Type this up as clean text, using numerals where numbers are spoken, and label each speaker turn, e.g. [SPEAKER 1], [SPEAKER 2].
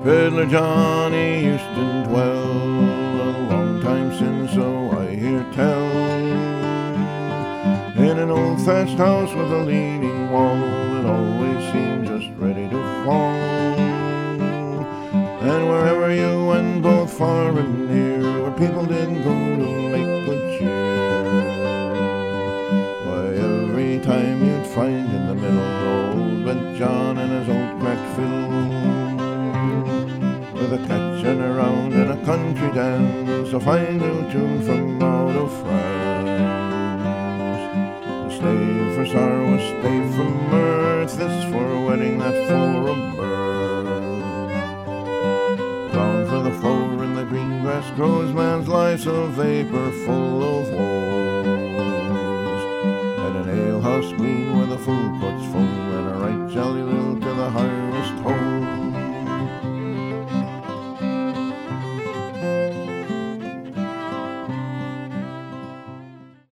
[SPEAKER 1] Fiddler Johnny used to dwell a long time since, so I hear tell, in an old thatched house with a leaning wall that always seemed just ready to fall. And wherever you went, both far and near, where people did go to make good cheer, why, every time you'd find in the middle old Ben John and his old cracked fiddle, with a catching around in a country dance, a fine new tune from out of France. A stave for sorrow, a stave for mirth, this for a wedding, that for a birth. Ground for the flower and the green grass grows, man's life's a vapour full of woes. And an alehouse green where the full court's full, and a right jolly lilt to the heart